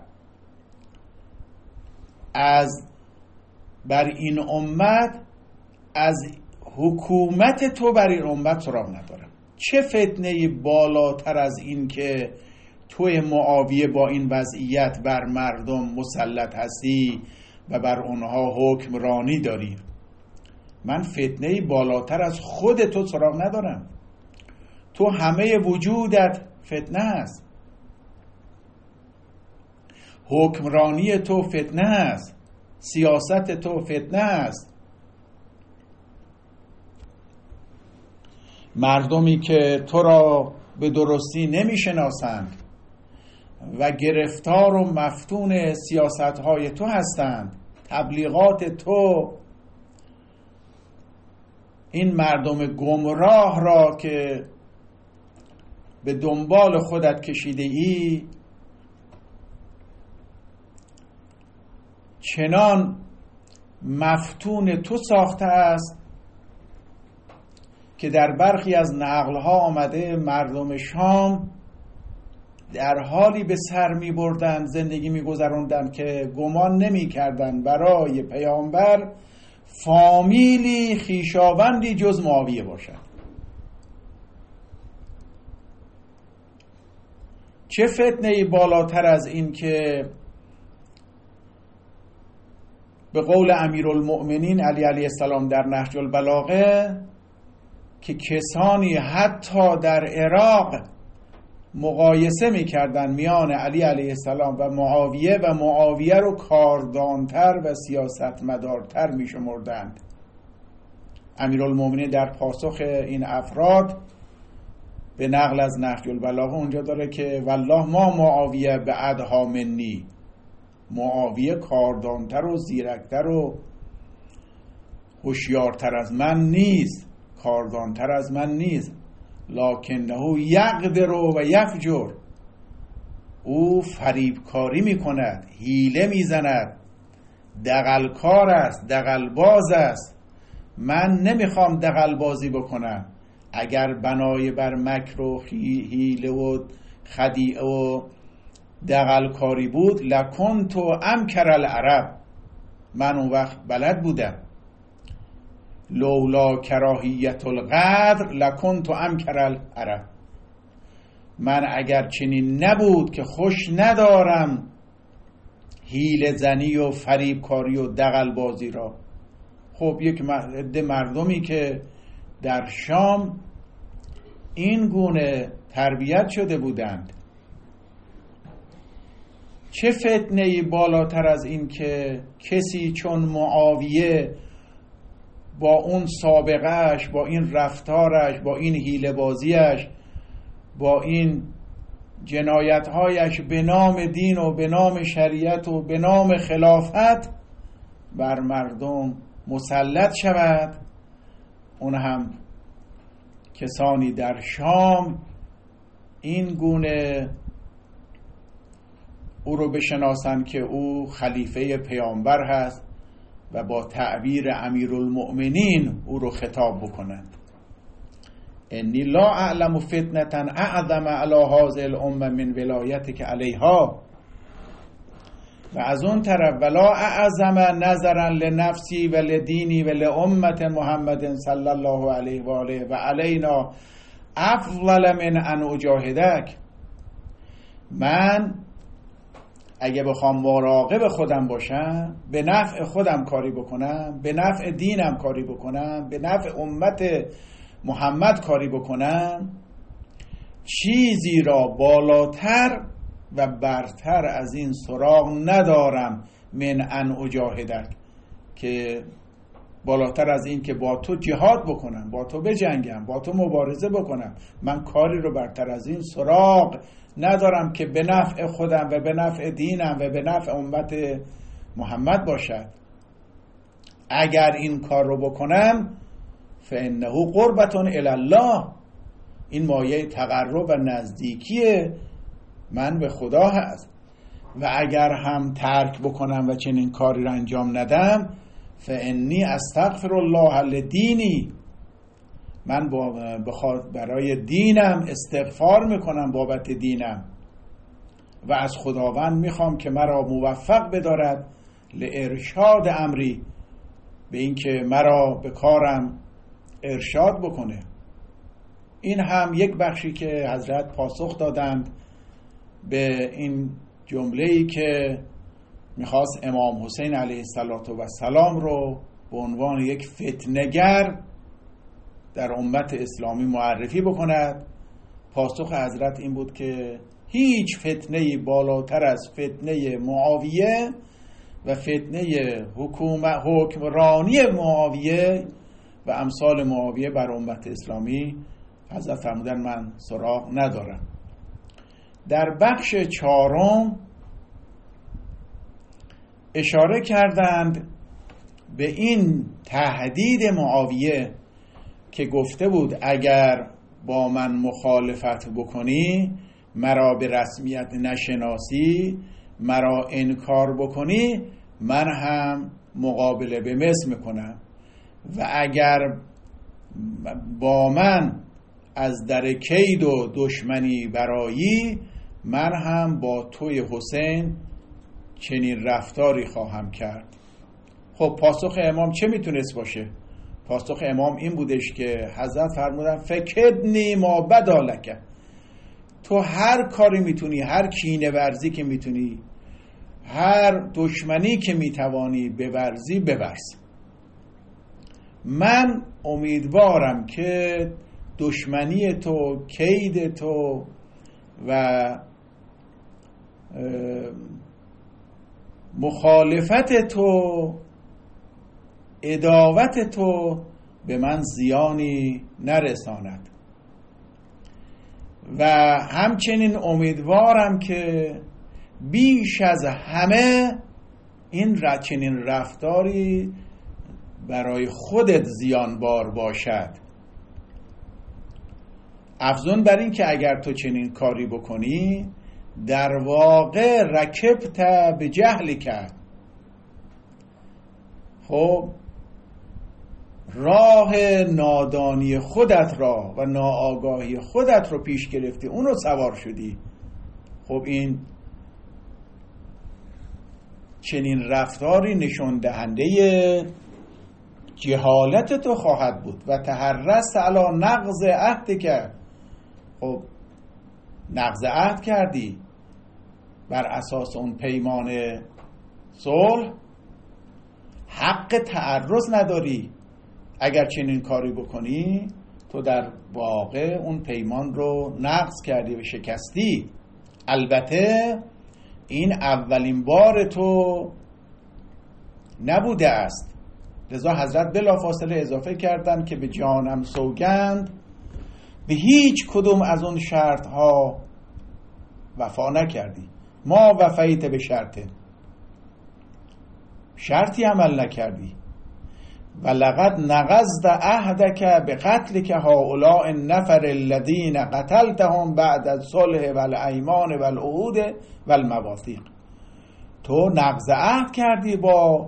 از بر این امت، از حکومت تو بر این امت سراغ ندارم. چه فتنه‌ای بالاتر از این که توی معاویه با این وضعیت بر مردم مسلط هستی و بر اونها حکمرانی داری؟ من فتنه‌ای بالاتر از خود تو سراغ ندارم. تو همه وجودت فتنه است، حکمرانی تو فتنه است، سیاست تو فتنه است. مردمی که تو را به درستی نمیشناسند و گرفتار و مفتون سیاست‌های تو هستند، تبلیغات تو، این مردم گمراه را که به دنبال خودت کشیده ای، چنان مفتون تو ساخته است که در برخی از نقل‌ها آمده مردم شام در حالی به سر می بردن، زندگی می گذراندن که گمان نمی کردن برای پیامبر فامیلی خویشاوندی جز معاویه باشد. چه فتنه‌ای بالاتر از این که به قول امیرالمؤمنین علی علیه السلام در نهج البلاغه که کسانی حتی در عراق مقایسه می‌کردند میان علی علیه السلام و معاویه رو کاردانتر و سیاستمدارتر می‌شمردند. امیرالمؤمنین در پاسخ این افراد به نقل از نهج البلاغه اونجا داره که والله ما معاویه بعدها منی، معاویه کاردانتر و زیرکتر و هوشیارتر از من نیست، کاردانتر از من نیست، لکنه یقدر و یفجر، او فریبکاری میکند، حیله میزند، دغلکار است، دغلباز است. من نمیخوام دغلبازی بکنم. اگر بنای بر مکر و حیله و خدیعه و دغلکاری بود لکنت امکر العرب، من اون وقت بلد بودم. لولا کراهیت القدر لکنت امکر العرب، من اگر چنین نبود که خوش ندارم حیله زنی و فریبکاری و دغلبازی را. خب یک عده مردمی که در شام این گونه تربیت شده بودند، چه فتنه‌ای بالاتر از این که کسی چون معاویه با اون سابقهش، با این رفتارش، با این حیله بازیش، با این جنایتهایش به نام دین و به نام شریعت و به نام خلافت بر مردم مسلط شود، اون هم کسانی در شام این گونه او رو بشناسند که او خلیفه پیامبر هست و با تعبیر امیرالمؤمنین او رو خطاب بکنند. انی لا اعلم فتنة اعظم علی هذه الامه من ولایتک علیها، و از اون طرف ولا اعظم نظرا لنفسی و لدینی و لامت محمد صلی الله علیه و آله و علینا افضل من ان اجاهدک. من اگه بخوام مراقب خودم باشم، به نفع خودم کاری بکنم، به نفع دینم کاری بکنم، به نفع امت محمد کاری بکنم، چیزی را بالاتر و برتر از این سراغ ندارم من ان اجاهدک، که بالاتر از این که با تو جهاد بکنم، با تو بجنگم، با تو مبارزه بکنم، من کاری رو برتر از این سراغ ندارم که به نفع خودم و به نفع دینم و به نفع امت محمد باشد. اگر این کار رو بکنم فانه قربة الی الله، این مایه تقرب و نزدیکی من به خدا هست. و اگر هم ترک بکنم و چنین کاری رو انجام ندم فانی استغفر الله لدینی، من برای دینم استغفار میکنم بابت دینم و از خداوند میخوام که مرا موفق بدارد لارشاد امری، به این که مرا به کارم ارشاد بکنه. این هم یک بخشی که حضرت پاسخ دادند به این جمله‌ای که میخواست امام حسین علیه السلام رو به عنوان یک فتنه‌گر در امت اسلامی معرفی بکند. پاسخ حضرت این بود که هیچ فتنه‌ای بالاتر از فتنه معاویه و فتنه حکمرانی معاویه و امثال معاویه بر امت اسلامی حضرت فرمودن من سراغ ندارم. در بخش 4 اشاره کردند به این تهدید معاویه که گفته بود اگر با من مخالفت بکنی، مرا به رسمیت نشناسی، مرا انکار بکنی، من هم مقابله به مثل میکنم و اگر با من از در کید و دشمنی برایی، من هم با توی حسین چنین رفتاری خواهم کرد. خب پاسخ امام چه میتونست باشه؟ پاسخ امام این بودش که حضرت فرمودن فکدنی ما بدالک، تو هر کاری میتونی، هر کینه ورزی که میتونی، هر دشمنی که میتوانی بورزی بورز. من امیدوارم که دشمنی تو، کید تو و مخالفت تو، عداوت تو به من زیانی نرساند و همچنین امیدوارم که بیش از همه این چنین رفتاری برای خودت زیانبار باشد. افزون بر این که اگر تو چنین کاری بکنی در واقع رکبت به جهلی کرد، خب راه نادانی خودت را و ناآگاهی خودت رو پیش گرفتی، اون رو سوار شدی. خب این چنین رفتاری نشون دهنده جهالت تو خواهد بود و تحرست علی نقض عهد کرد. خب نقض عهد کردی بر اساس اون پیمان صلح، حق تعرض نداری. اگر چنین کاری بکنی تو در واقع اون پیمان رو نقض کردی و شکستی. البته این اولین بار تو نبوده است، لذا حضرت بلافاصله اضافه کردن که به جانم سوگند به هیچ کدوم از اون شرط ها وفا نکردی. ما وفایت به شرطی عمل نکردی ولقد نقضت عهدک بقتلک هؤلاء النفر الذین قتلتهم بعد الصلح والایمان والعهود والمواثیق. تو نقض عهد کردی با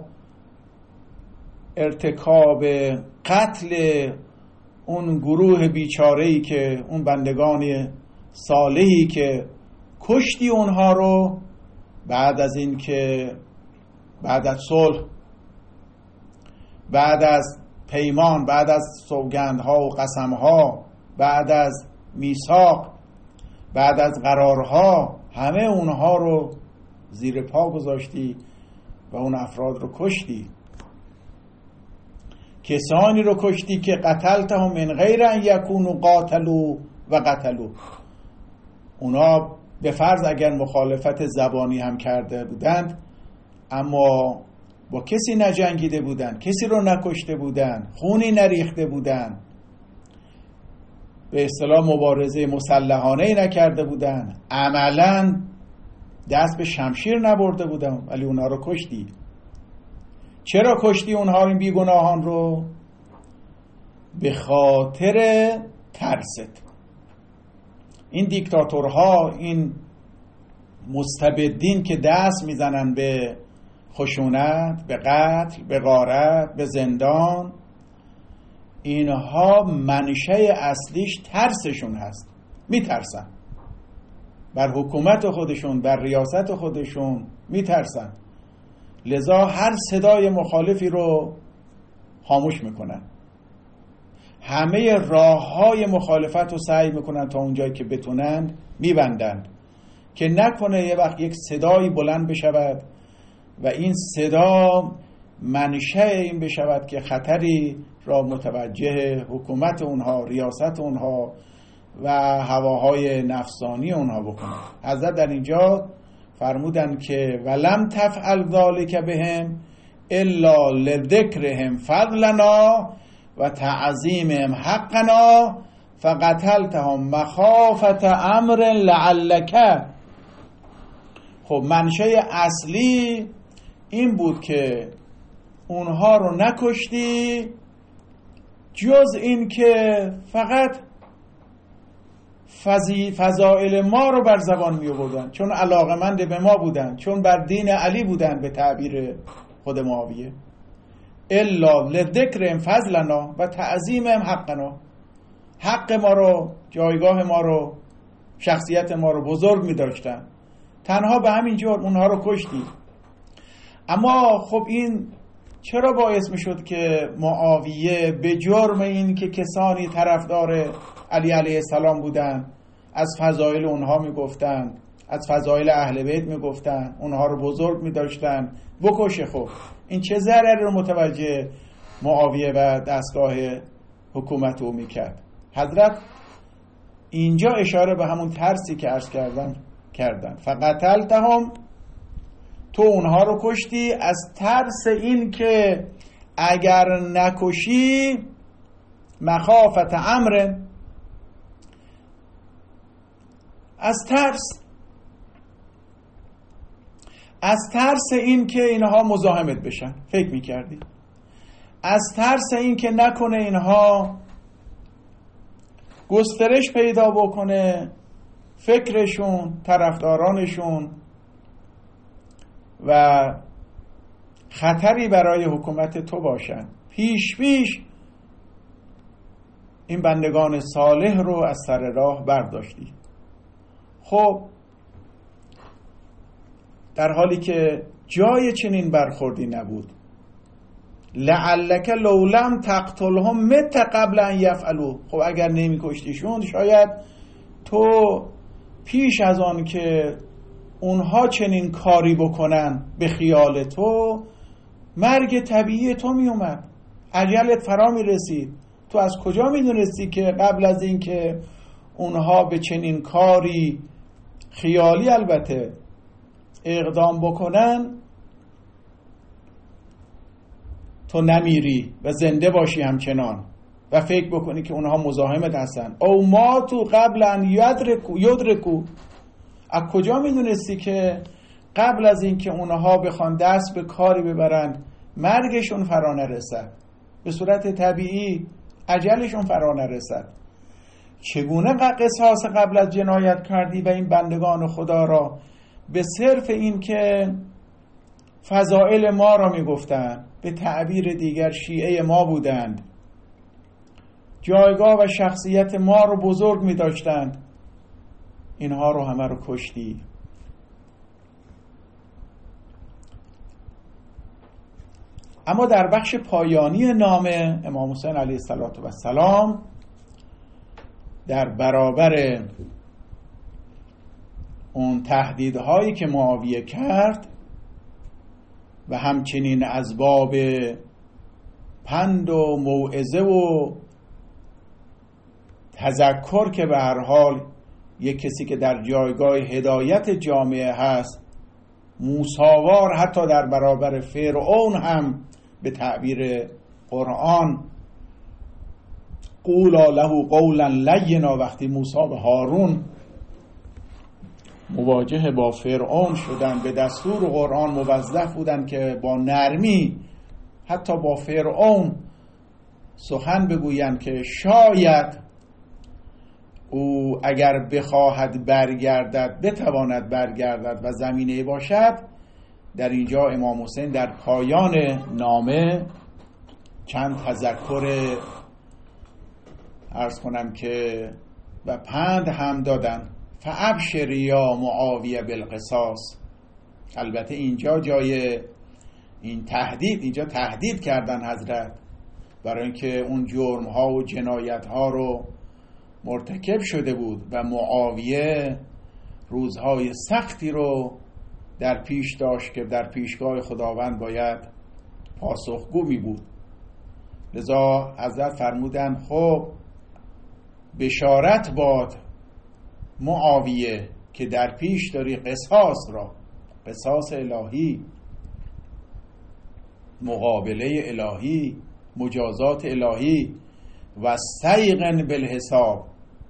ارتکاب قتل اون گروه بیچاره‌ای که اون بندگان صالحی که کشتی اونها رو بعد از این که بعد از صلح، بعد از پیمان، بعد از سوگندها و قسمها، بعد از میثاق، بعد از قرارها، همه اونها رو زیر پا گذاشتی و اون افراد رو کشتی. کسانی رو کشتی که قتلتهم من غیر ان یکونوا قاتلوا و قتلوا. اونا به فرض اگر مخالفت زبانی هم کرده بودند اما با کسی نجنگیده بودند، کسی رو نکشته بودند، خونی نریخته بودند، به اصطلاح مبارزه مسلحانه نکرده بودند، عملاً دست به شمشیر نبرده بودند، ولی اونها رو کشتی. چرا کشتی اونها این بیگناهان رو؟ به خاطر ترست. این دیکتاتورها، این مستبدین که دست میزنن به خشونت، به قتل، به غارت، به زندان، اینها منشأ اصلیش ترسشون هست. میترسن بر حکومت خودشون، بر ریاست خودشون میترسن، لذا هر صدای مخالفی رو خاموش میکنن، همه راههای مخالفت رو سعی میکنن تا اونجایی که بتونن میبندن که نکنه یه وقت یک صدایی بلند بشود و این صدا منشأ این بشود که خطری را متوجه حکومت اونها، ریاست اونها و هواهای نفسانی اونها بکنه. حضرت در اینجا فرمودن که ولم تفعل ذلک بهم الا لذکرهم فضلنا و تعظیمهم حقنا فقتلتهم مخافة امر لعلک. خب منشأ اصلی این بود که اونها رو نکشتی جز این که فقط فضائل ما رو بر زبان می آوردن، چون علاقمند به ما بودن، چون بر دین علی بودن به تعبیر خود معاویه. الا لذکرهم فضلنا و تعظیمهم حقنا، حق ما رو، جایگاه ما رو، شخصیت ما رو بزرگ می داشتن، تنها به همین جور اونها رو کشتی. اما خب این چرا باعث می شد که معاویه به جرم این که کسانی طرفدار علی علیه السلام بودن از فضایل اونها می گفتن، از فضایل اهل بیت می گفتن، اونها رو بزرگ می داشتن، بکشه؟ خب این چه ضرری رو متوجه معاویه و دستگاه حکومت او می کرد؟ حضرت اینجا اشاره به همون ترسی که عرض کردن فقتلتهم، تو اونها رو کشتی از ترس این که اگر نکشی مخافت امر، از ترس این که اینها مزاحمت بشن، فکر میکردی از ترس این که نکنه اینها گسترش پیدا بکنه فکرشون، طرفدارانشون و خطری برای حکومت تو باشن. پیش این بندگان صالح رو از سر راه برداشتی. خب در حالی که جای چنین برخوردی نبود، لعلک لولم تقتلهم مت قبل ان یفعلوا، خب اگر نمی کشتیشون شاید تو پیش از آن که اونها چنین کاری بکنن به خیال تو، مرگ طبیعی تو می اومد، اجلت فرا می رسید. تو از کجا می دونستی که قبل از این که اونها به چنین کاری خیالی البته اقدام بکنن تو نمیری و زنده باشی همچنان و فکر بکنی که اونها مزاحمت هستن؟ او ما تو قبل ان یدرکو، از کجا میدونستی که قبل از این که اونها بخوان دست به کاری ببرن مرگشون فرا نرسد؟ به صورت طبیعی اجلشون فرا نرسد. چگونه قصاص قبل از جنایت کردی و این بندگان خدا را به صرف این که فضائل ما را میگفتند، به تعبیر دیگر شیعه ما بودند، جایگاه و شخصیت ما رو بزرگ می‌داشتند، اینها رو همه رو کشتی. اما در بخش پایانی نامه امام حسین علیه السلام در برابر اون تهدیدهایی که معاویه کرد و همچنین از باب پند و موعظه و تذکر که به هر حال یک کسی که در جایگاه هدایت جامعه هست موساوار حتی در برابر فرعون هم به تعبیر قرآن قولا له قولا لینا، وقتی موسی و هارون مواجه با فرعون شدن به دستور قرآن موظف بودن که با نرمی حتی با فرعون سخن بگویند که شاید او اگر بخواهد برگردد بتواند برگردد و زمینه باشد. در اینجا امام حسین در پایان نامه چند تذکر عرض کنم که و پند هم دادن. فابشر یا معاویه بالقصاص. البته اینجا جای این تهدید، اینجا تهدید کردن حضرت برای اینکه اون جرم ها و جنایت ها رو مرتکب شده بود و معاویه روزهای سختی رو در پیش داشت که در پیشگاه خداوند باید پاسخگو می بود. لذا حضرت فرمودن خب بشارت باد معاویه که در پیش داری قصاص را، قصاص الهی، مقابله الهی، مجازات الهی و سیغن بالحساب.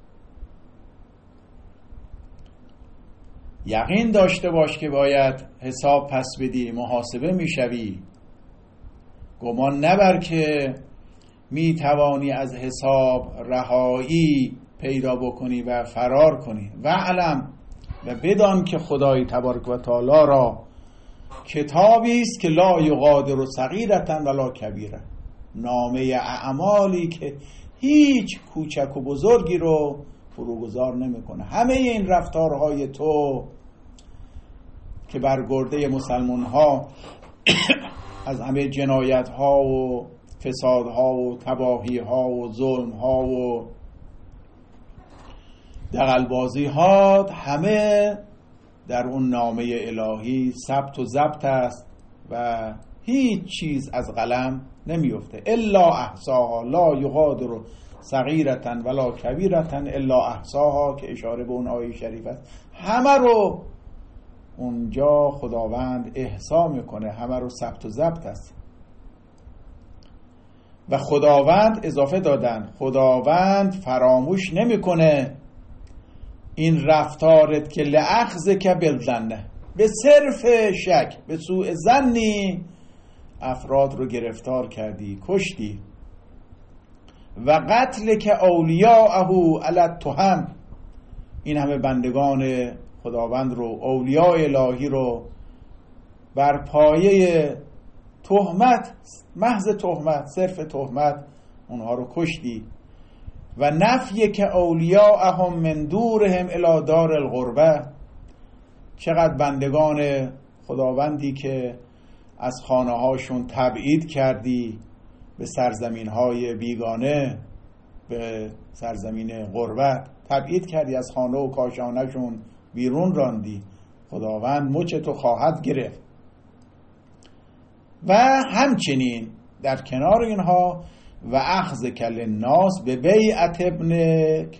یقین داشته باش که باید حساب پس بدی، محاسبه میشوی. گمان نبر که میتوانی از حساب رهایی پیدا بکنی و فرار کنی. و علم و بدان که خدای تبارک و تعالی را کتابی است که لا یغادر صغیرة ولا کبیرة، نامه اعمالی که هیچ کوچک و بزرگی رو فروگذار نمیکنه. همه این رفتارهای تو که بر گرده مسلمان ها از همه جنایت ها و فساد ها و تباهی ها و ظلم ها و دغلبازی ها همه در اون نامه الهی ثبت و ضبط است و هیچ چیز از قلم نمیفته. الا احصاها لا یغادر صغیرة ولا کبیرة الا احصاها، که اشاره به اون آیه شریف است. همه رو اونجا خداوند احصا میکنه، همه رو ثبت و ضبط است. و خداوند اضافه دادن خداوند فراموش نمیکنه این رفتارت که لأخذ که بالظن، به صرف شک، به سوء ظنی افراد رو گرفتار کردی، کشتی. و قتل که اولیاءه علی التهم، این همه بندگان خداوند رو، اولیاء الهی رو بر پایه تهمت، محض تهمت، صرف تهمت اونها رو کشتی. و نفی که اولیاءهم من دورهم الی دار الغربه، چقدر بندگان خداوندی که از خانه هاشون تبعید کردی به سرزمین های بیگانه، به سرزمین غربت تبعید کردی، از خانه و کاشانهشون بیرون راندی. خداوند مچ تو خواهد گرفت. و همچنین در کنار اینها و اخذ کل الناس به بیعت ابنک،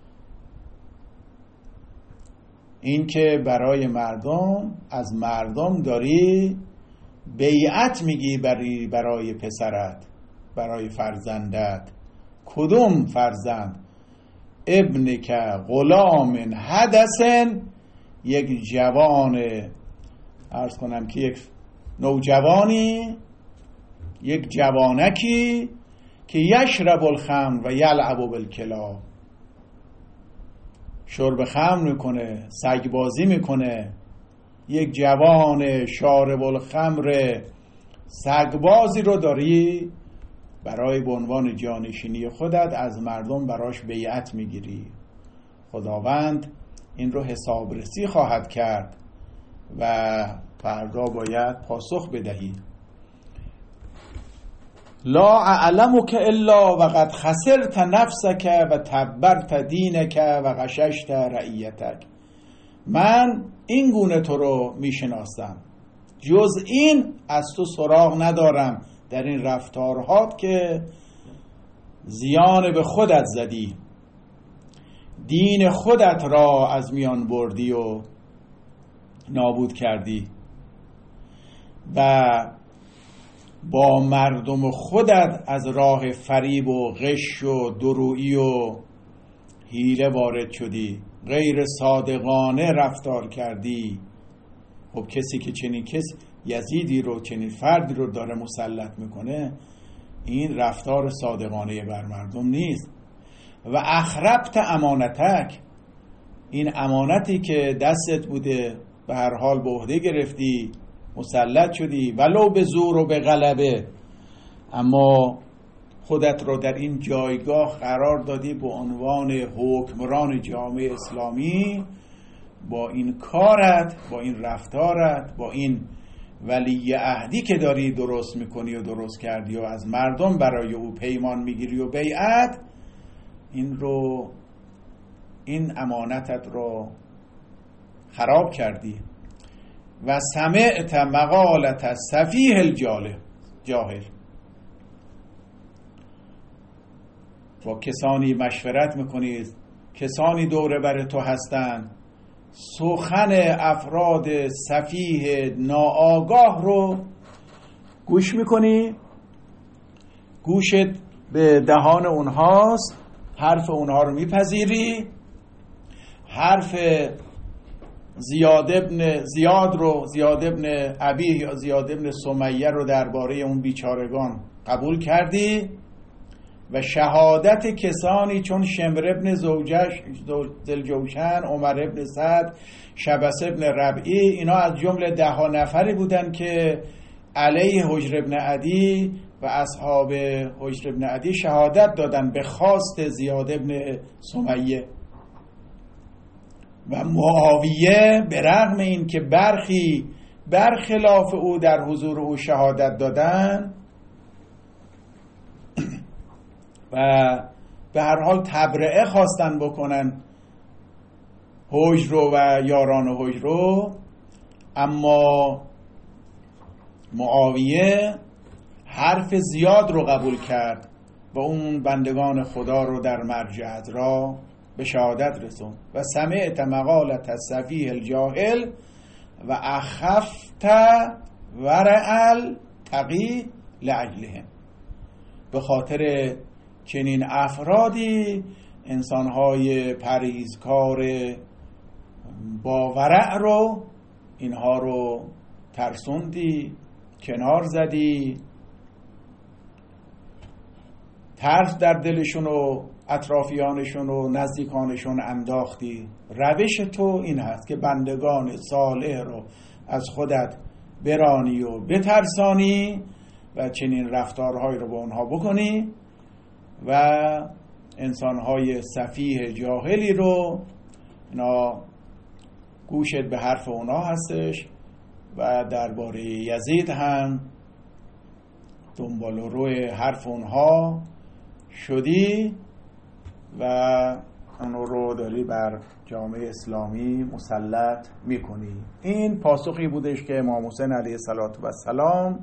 این که برای مردم، از مردم داری بیعت میگی برای پسرت، برای فرزندت. کدوم فرزند؟ ابنک غلام حدثن، یک جوان، عرض کنم که یک نوجوانی، یک جوانکی که یشرب الخمر و یلعب بالکلاب، شرب خمر میکنه، سگ بازی میکنه. یک جوان شارب الخمر سگبازی رو داری برای به عنوان جانشینی خودت از مردم براش بیعت میگیری. خداوند این رو حسابرسی خواهد کرد و فردا باید پاسخ بدهی. لا اعلمک الا وقد خسرت نفسک و تبرت دینک و غششت رعیتک. من این گونه تو رو میشناسم، جز این از تو سراغ ندارم در این رفتارهات که زیان به خودت زدی، دین خودت را از میان بردی و نابود کردی و با مردم خودت از راه فریب و غش و درویی و حیله وارد شدی، غیر صادقانه رفتار کردی. خب کسی که چنین یزیدی رو، چنین فردی رو داره مسلط میکنه، این رفتار صادقانه بر مردم نیست. و اخربت امانتک، این امانتی که دستت بوده به هر حال به عهده گرفتی، مسلط شدی ولو به زور و به غلبه، اما خودت رو در این جایگاه قرار دادی به عنوان حکمران جامعه اسلامی. با این کارت، با این رفتارت، با این ولی عهدی که داری درست میکنی و درست کردی و از مردم برای او پیمان میگیری و بیعت، این امانتت رو خراب کردی. و سمعت مقالت السفیه الجاهل، با کسانی مشورت میکنی، کسانی دوره بر تو هستن، سخن افراد سفیه ناآگاه رو گوش میکنی، گوشت به دهان اونهاست، حرف اونها رو میپذیری، حرف زیاد ابن ابی یا زیاد ابن سمیه رو درباره اون بیچارگان قبول کردی و شهادت کسانی چون شمر ابن ذوالجوشن، عمر ابن سعد، شبس ابن ربعی، اینا از جمله 10 نفری بودن که علیه حجر ابن عدی و اصحاب حجر ابن عدی شهادت دادن به خواست زیاد ابن سمیه. و معاویه به رغم این که برخی برخلاف او در حضور او شهادت دادن و به هر حال تبرئه خواستن بکنن حجر و یاران حجر، اما معاویه حرف زیاد رو قبول کرد و اون بندگان خدا رو در مرجع را به شهادت رسون. و سمعت مقالت السفیه الجاهل و اخفت ورع التقی لاجلهم. به خاطر چنین افرادی انسانهای پرهیزکار با ورع رو، اینها رو ترسوندی، کنار زدی، ترس در دلشون و اطرافیانشون و نزدیکانشون انداختی. روش تو این هست که بندگان صالح رو از خودت برانی و بترسانی و چنین رفتارهایی رو با اونها بکنی و انسانهای سفیه جاهلی رو، اینا گوشت به حرف اونا هستش و درباره یزید هم دنبال و روی حرف اونها شدی و اونو رو داری بر جامعه اسلامی مسلط میکنی. این پاسخی بودش که امام حسین علیه السلام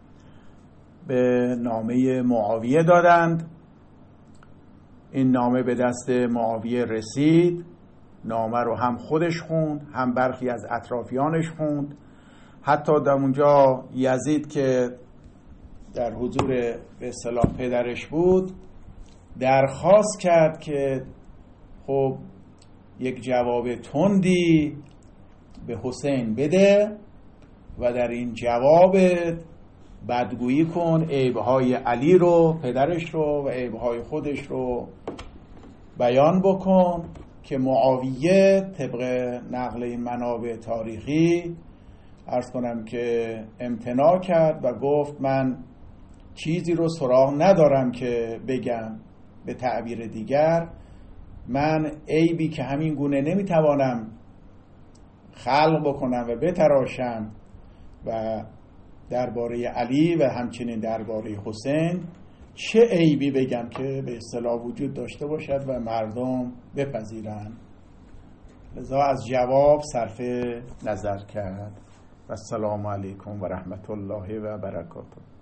به نامه معاویه دادند. این نامه به دست معاویه رسید، نامه رو هم خودش خوند، هم برخی از اطرافیانش خوند. حتی در اونجا یزید که در حضور به اصطلاح پدرش بود درخواست کرد که خب یک جواب تندی به حسین بده و در این جواب بدگویی کن، عیبهای علی رو، پدرش رو، و عیبهای خودش رو بیان بکن که معاویه طبق نقل این منابع تاریخی عرض کنم که امتناع کرد و گفت من چیزی رو سراغ ندارم که بگم. به تعبیر دیگر من عیبی که همین گونه نمیتوانم خلق بکنم و بتراشم و درباره علی و همچنین درباره حسین چه عیبی بگم که به اصطلاح وجود داشته باشد و مردم بپذیرند. لذا از جواب صرف نظر کرد. و السلام علیکم و رحمت الله و برکاته.